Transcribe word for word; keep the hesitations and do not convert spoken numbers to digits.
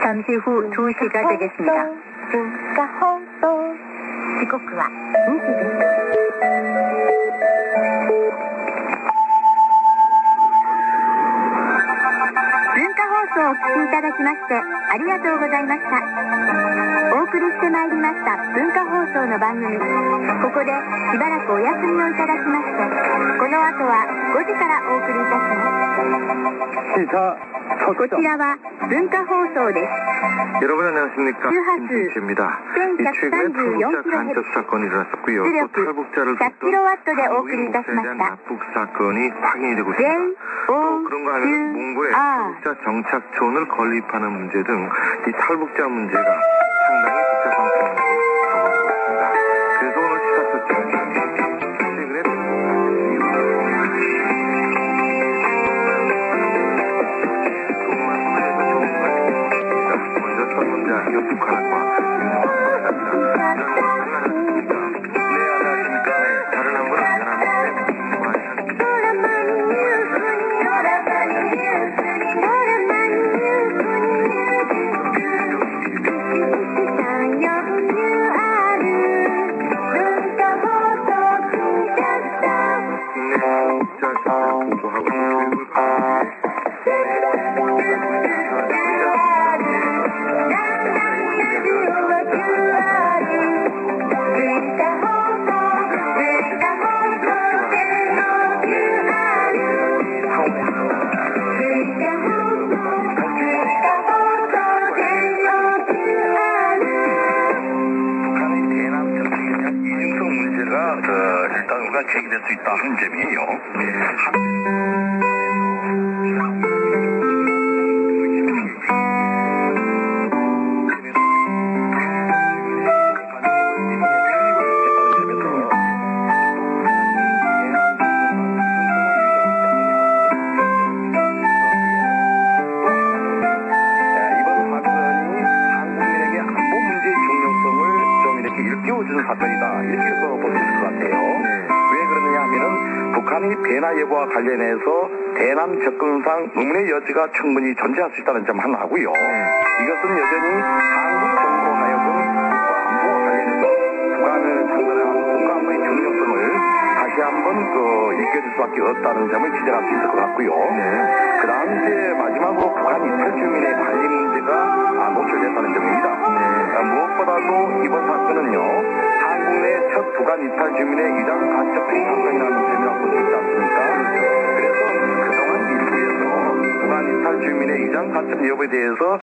잠시 후 두 시가 되겠습니다. 시국과 두 시です。文化放送をお聞きいただきましてありがとうございました。お送りしてまいりました文化放送の番組、ここでしばらくお休みをいただきまして、この後はごじからお送りいたします。こちらは文化放送です。 여러분 안녕하십니까? 김진태입니다. 이 최근에 탈북자 간접 사건이 일어났었고요. 또 탈북자를 백 킬로와트 대한 납북 사건이 확인이 되고 있습니다. 또 그런가 하면 몽고에 탈북자 정착촌을 건립하는 문제 등 이 탈북자 문제가 상당히 복잡한 상황으로 접어들고 있습니다. 그래서 오늘 시사토끼는 최근에 먼저 북한과 다른 한 분은 제기될 수 있다는 점이에요. 이번 사건이 한국민에게 안보 문제의 중요성을 좀 이렇게 일깨워주는 사건이다. 이렇게 해서 볼 수 있을 것 같아요. 북한이 배나 여부와 관련해서 대남 접근상 의문의 여지가 충분히 존재할 수 있다는 점 하나고요. 이것은 여전히 한국 정부로 하여금 안보와 관련해서 북한을 상대로 한 국가안보의 중요성을 다시 한번 그 일깨워줄 수밖에 없다는 점을 지적할 수 있을 것 같고요. 그 다음 이제 마지막으로 북한 이탈 주민의 관리 문제가 노출됐다는 점입니다. 무엇보다도 이번 사건은요, 한국 내 첫 북한 이탈 주민의 이장 간첩된 사건이라는 점이라고 볼 수 있지 않습니까? 그래서 그동안 일부에서 북한 이탈 주민의 이장 간첩 여부에 대해서